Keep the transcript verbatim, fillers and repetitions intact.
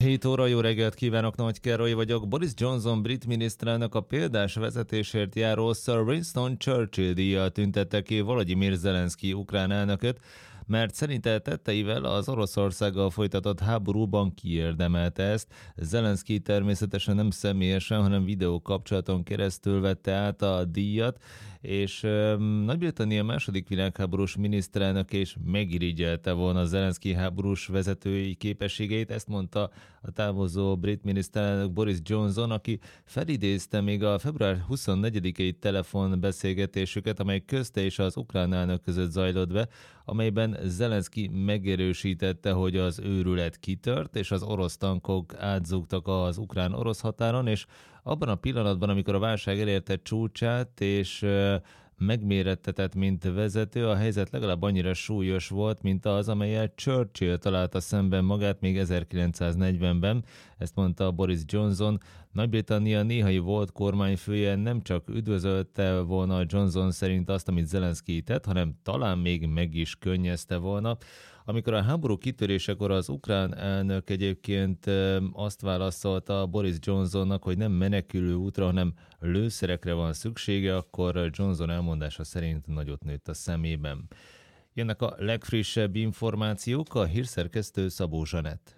hét óra, jó reggelt kívánok, Nagy Károly vagyok. Boris Johnson brit miniszterelnök a példás vezetésért járó Sir Winston Churchill díjjal tüntette ki Volodymyr Zelenszky ukrán elnököt, mert szerinte tetteivel az Oroszországgal folytatott háborúban kiérdemelte ezt. Zelenszky természetesen nem személyesen, hanem videókapcsolaton keresztül vette át a díjat, és um, Nagy-Britannia második világháborús miniszterelnök és megirigyelte volna Zelenszky háborús vezetői képességeit, ezt mondta a távozó brit miniszterelnök Boris Johnson, aki felidézte még a február huszonnegyedikei telefonbeszélgetésüket, amely közte és az ukrán elnök között zajlott be, amelyben Zelenszky megerősítette, hogy az őrület kitört, és az orosz tankok átzúgtak az ukrán-orosz határon, és abban a pillanatban, amikor a válság elérte csúcsát, és megmérettetett, mint vezető, a helyzet legalább annyira súlyos volt, mint az, amelyel Churchill találta szemben magát még ezerkilencszáznegyvenben. Ezt mondta Boris Johnson. Nagy-Britannia néhai volt kormányfője nem csak üdvözölte volna Johnson szerint azt, amit Zelenszky tett, hanem talán még meg is könnyezte volna. Amikor a háború kitörésekor az ukrán elnök egyébként azt válaszolta Boris Johnsonnak, hogy nem menekülő útra, hanem lőszerekre van szüksége, akkor Johnson elmondása szerint nagyot nőtt a szemében. Jönnek a legfrissebb információk, a hírszerkesztő Szabó Zsanett.